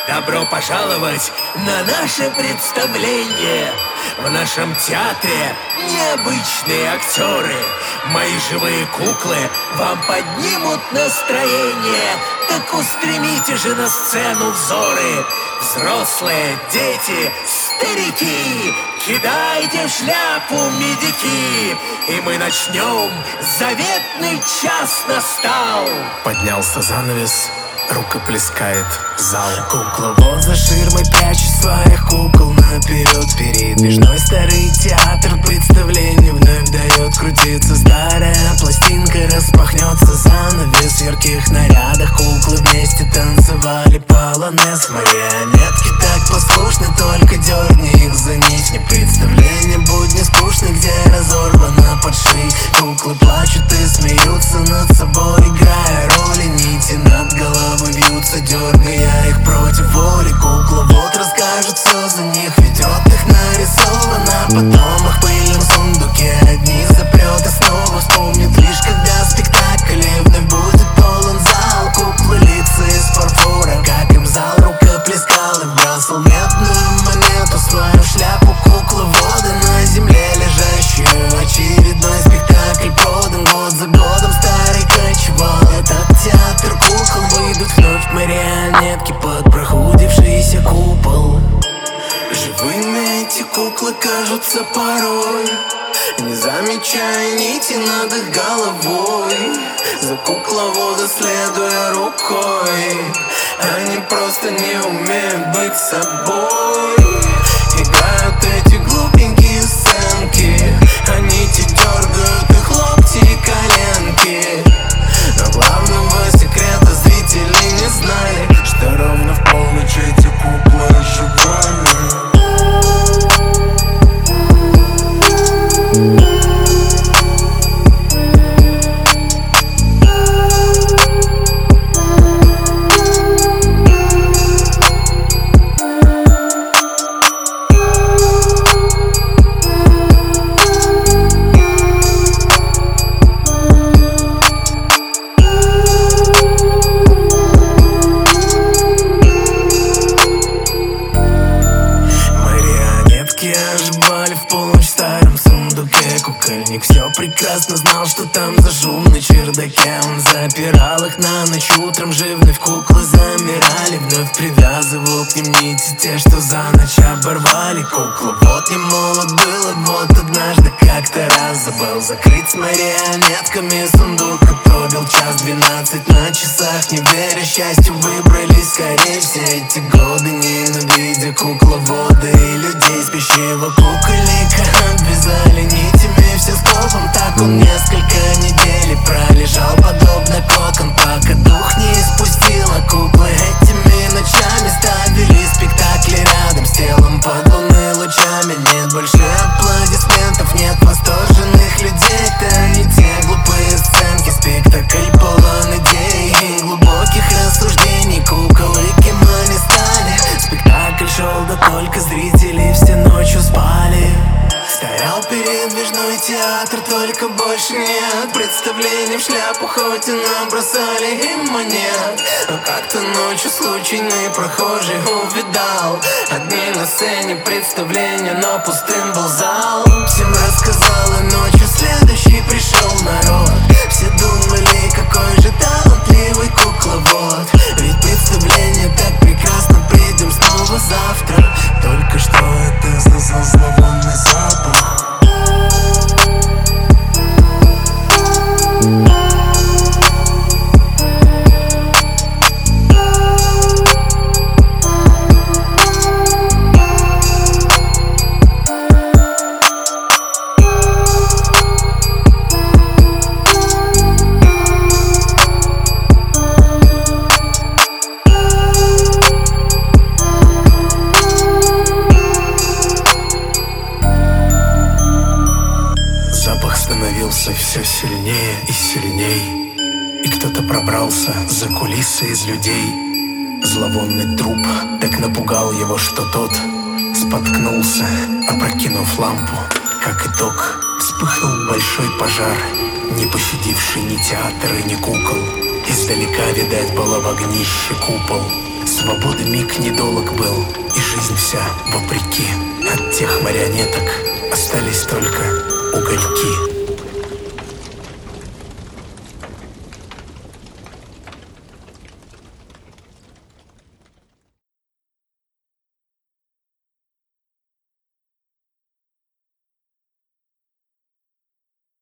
Добро пожаловать на наше представление. В нашем театре необычные актеры. Мои живые куклы вам поднимут настроение. Так устремите же на сцену взоры. Взрослые, дети, старики, кидайте в шляпу медики, и мы начнем. Заветный час настал. Поднялся занавес, рукоплескает зал. Кукловод за ширмой прячет своих кукол наперед. Передвижной старый театр представление вновь дает. Крутится старая пластинка, распахнется занавес. В ярких нарядах куклы вместе танцевали полонез. Марионетки так послушны, только дерни их за нить. Представление будет не скучно, где разорвана подшить. Куклы плачут и смеются над собой, играя роли. Нити над головой вьются, дергая их против воли. Кукловод расскажет все за них, ведет их нарисовано. Потом их в пыльном сундуке одних запрет и снова вспомнит лишь, когда спектакль и вновь будет полон зал. Куклы лица из фарфора, как им зал рукоплескал и бросил медную монету, свою шляпу кукловода на земле лежащую. Очередной спектакль продан год за годом, старый кочевал. Этот театр кукол, выйдут вновь марионетки под прохудившийся купол. Живыми эти куклы кажутся порой, не замечая нити над их головой. За кукловода следуя рукой, они просто не умеют быть собой. Играют эти глупенькие сценки, они те дергают их локти и коленки. Но главного секрета зрители не знали, что ровно в полночь эти куклы оживали. Оживали в полночь в старом сундуке. Кукольник все прекрасно знал, что там за шум на чердаке. Он запирал их на ночь, утром же вновь куклы замирали. Вновь привязывал к ним нити, те, что за ночь оборвали. Кукловод не молод был, и вот однажды как-то раз забыл закрыть с марионетками сундук. И пробил 1:12 на часах, не веря счастью, выбрались скорее. Все эти годы ненавидя кукловода и людей спящего кукольника, обвязали нитями все скопом. Так он несколько недель пролежал подобно кокон, пока дух не испустила. Куклы этими ночами ставили спектакли рядом с телом под лунными лучами. Нет больше аплодисментов, нет восторженных людей. Это не те глупые сценки, спектакль полон идей и глубоких рассуждений. Куколы кем они стали, спектакль шел, да только зрители все ночью спали. Стоял передвижной театр, только больше нет представлений в шляпу, хоть и набросали им монет. Но как-то ночью случайный прохожий увидал одни на сцене представления, но пустым был зал. Всем рассказал, и ночью следующий пришел народ. Все думали, какой же талантливый кукловод, ведь представление так прекрасно, придем снова завтра. Только что это за зловонный запах. Становился все сильнее и сильней, и кто-то пробрался за кулисы из людей. Зловонный труп так напугал его, что тот споткнулся, опрокинув лампу. Как итог, вспыхнул большой пожар, не пощадивший ни театр и ни кукол. Издалека видать было в огнище купол с свободы миг недолг был, и жизнь вся вопреки. От тех марионеток остались только угольки.